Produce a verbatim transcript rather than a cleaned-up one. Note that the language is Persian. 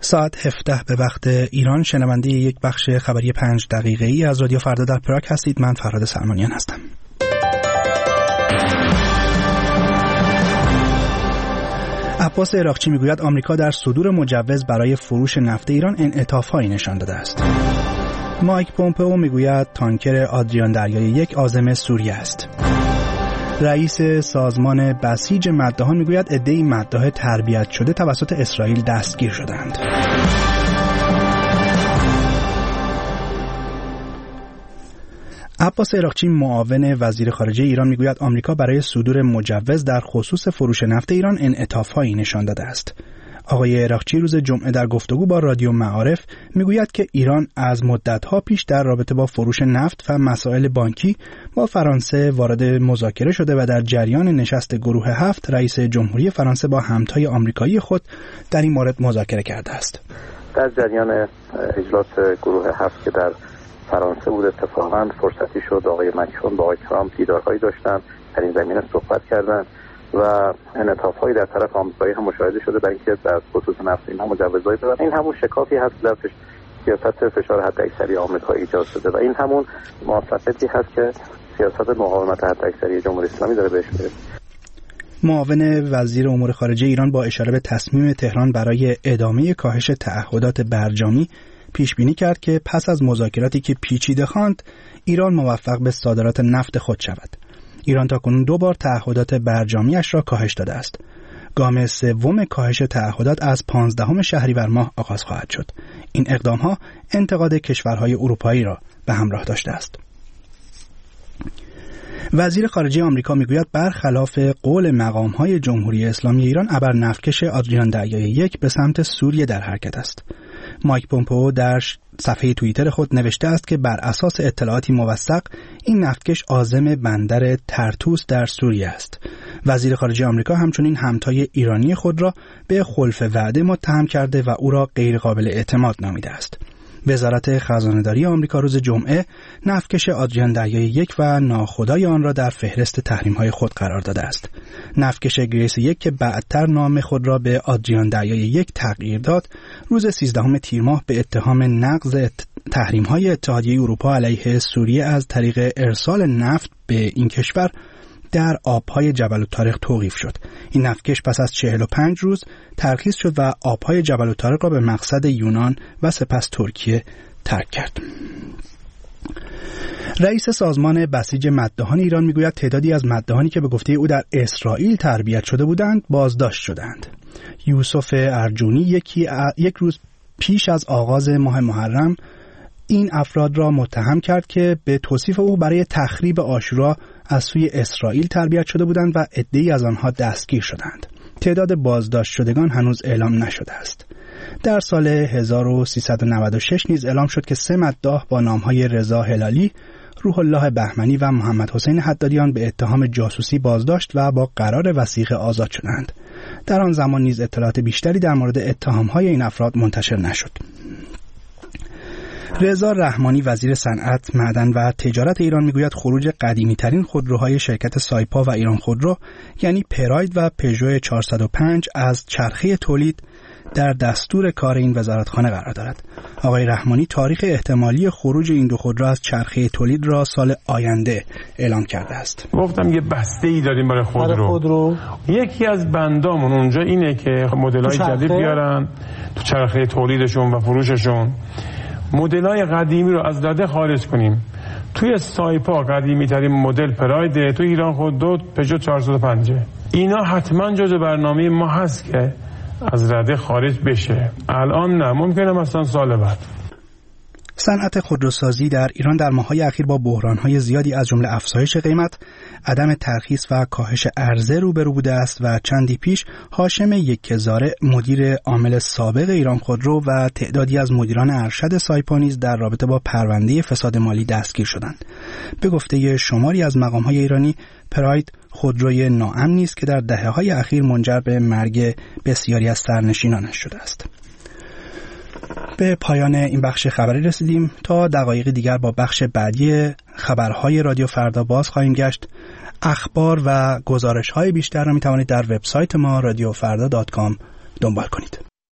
ساعت هفده به وقت ایران شنونده یک بخش خبری پنج دقیقه‌ای از رادیو فردا در پراگ هستید. من فرهاد سلمانیان هستم. عباس عراقچی میگوید آمریکا در صدور مجوز برای فروش نفت ایران انعطاف‌هایی نشان داده است. مایک پومپئو میگوید تانکر آدریان دریای یک عازم سوریه است. رئیس سازمان بسیج مداحان میگوید عده‌ای مداح تربیت شده توسط اسرائیل دستگیر شدند. عباس عراقچی معاون وزیر خارجه ایران میگوید آمریکا برای صدور مجوز در خصوص فروش نفت ایران انعطاف‌هایی نشان داده است. آقای عراقچی روز جمعه در گفتگو با رادیو معارف میگوید که ایران از مدت‌ها پیش در رابطه با فروش نفت و مسائل بانکی با فرانسه وارد مذاکره شده و در جریان نشست گروه هفت رئیس جمهوری فرانسه با همتای آمریکایی خود در این مورد مذاکره کرده است. در جریان اجلاس گروه هفت که در فرانسه بود اتفاقاً فرصتی شد آقای مکرون با آقای ترامپ دیدارهایی داشتن، در این زمینه صحبت کردند و انعطاف‌هایی در طرف آمریکایی هم مشاهده شده برای اینکه در خصوص نفت اینها مجوزهای بدن. این همون شکافی هست در سیاست فشار حداکثری آمریکا ایجاد شده و این همون موافقتی هست که سیاست مقاومت حداکثری جمهوری اسلامی داره بهش میرسه. معاون وزیر امور خارجه ایران با اشاره به تصمیم تهران برای ادامه کاهش تعهدات برجامی پیش بینی کرد که پس از مذاکراتی که پیچیده خواند ایران موفق به صادرات نفت خود شود. ایران تاکنون دو بار تعهدات برجامیش را کاهش داده است. گام سوم کاهش تعهدات از پانزدهم شهریور ماه آغاز خواهد شد. این اقدام‌ها انتقاد کشورهای اروپایی را به همراه داشته است. وزیر خارجه آمریکا میگوید برخلاف قول مقام‌های جمهوری اسلامی ایران ابر نفتکش آدریان دریای یک به سمت سوریه در حرکت است. مایک پومپئو در صفحه توییتر خود نوشته است که بر اساس اطلاعاتی موثق این نفتکش عازم بندر ترتوس در سوریه است. وزیر خارجه آمریکا همچنین همتای ایرانی خود را به خلف وعده متهم کرده و او را غیر قابل اعتماد نامیده است. وزارت خزانه‌داری آمریکا روز جمعه نفتکش آدریان دریای یک و ناخدای آن را در فهرست تحریم‌های خود قرار داده است. نفتکش گریس یک که بعدتر نام خود را به آدریان دریای یک تغییر داد، روز سیزدهم تیر ماه به اتهام نقض تحریم‌های اتحادیه اروپا علیه سوریه از طریق ارسال نفت به این کشور در آبهای جبل الطارق توقیف شد. این نفتکش پس از چهل و پنج روز ترخیص شد و آبهای جبل الطارق را به مقصد یونان و سپس ترکیه ترک کرد. رئیس سازمان بسیج مداحان ایران میگوید تعدادی از مداحانی که به گفته او در اسرائیل تربیت شده بودند بازداشت شدند. یوسف ارجونی یکی یک روز پیش از آغاز ماه محرم این افراد را متهم کرد که به توصیف او برای تخریب عاشورا از سوی اسرائیل تربیت شده بودند و عده‌ای از آنها دستگیر شدند. تعداد بازداشت شدگان هنوز اعلام نشده است. در سال هزار و سیصد و نود و شش نیز اعلام شد که سه مداح با نام‌های رضا هلالی، روح الله بهمنی و محمد حسین حدادیان به اتهام جاسوسی بازداشت و با قرار وثیقه آزاد شدند. در آن زمان نیز اطلاعات بیشتری در مورد اتهام‌های این افراد منتشر نشد. رضا رحمانی وزیر صنعت، معدن و تجارت ایران میگوید خروج قدیمی‌ترین خودروهای شرکت سایپا و ایران خودرو یعنی پراید و پژو چهارصد و پنج از چرخه تولید در دستور کار این وزارتخانه قرار دارد. آقای رحمانی تاریخ احتمالی خروج این دو خودرو از چرخه تولید را سال آینده اعلام کرده است. گفتم یه بسته‌ای داریم برای خودرو. خودرو یکی از بندامون اونجا اینه که مدل‌های جدید بیارن تو چرخه تولیدشون و فروششون. مدل‌های قدیمی رو از رده خارج کنیم. توی سایپا قدیمی ترین مدل پراید، تو ایران خودرو پژو چهارصد و پنج. اینا حتما جزو برنامه ما هست که از رده خارج بشه. الان نه، ممکنه مثلا سال بعد. صنعت خودروسازی در ایران در ماه‌های اخیر با بحران‌های زیادی از جمله افزایش قیمت، عدم ترخیص و کاهش عرضه روبرو بوده است و چندی پیش هاشم یکه‌زاره مدیر عامل سابق ایران خودرو و تعدادی از مدیران ارشد سایپا نیز در رابطه با پرونده فساد مالی دستگیر شدند. به گفته شماری از مقام‌های ایرانی، پراید خودروی ناامنی است که در دهه‌های اخیر منجر به مرگ بسیاری از سرنشینانش شده است. به پایان این بخش خبری رسیدیم. تا دقایق دیگر با بخش بعدی خبرهای رادیو فردا باز خواهیم گشت. اخبار و گزارش‌های بیشتر را می‌توانید در وبسایت ما رادیو فردا دات کام دنبال کنید.